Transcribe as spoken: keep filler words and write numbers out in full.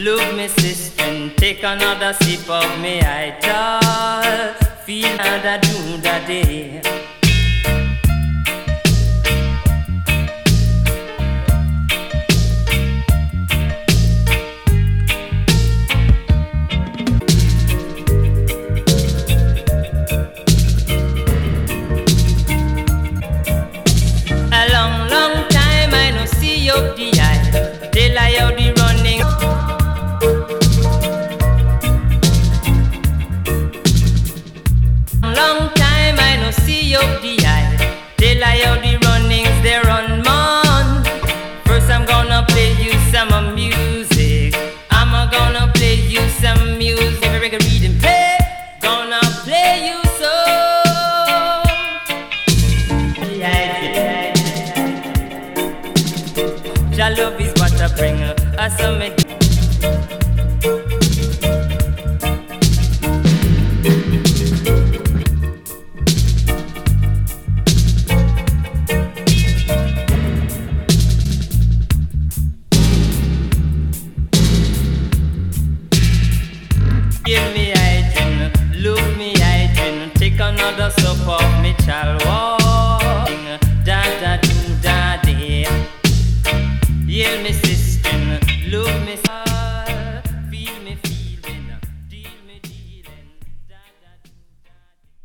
Look me sister, take another sip of me idol. Feel another do the day. A long, long time I no see you the eye. Till I out the running. Long time I no see you the eye. Till I out the runnings they run man. First I'm gonna play you some music. I'm gonna play you some music. Every record read and play. Gonna play you so. Your love is what I bring us a me. Give me hygiene, look me hygiene. Take another sup of me child walking. Da da do da day. Heal me sister, look me.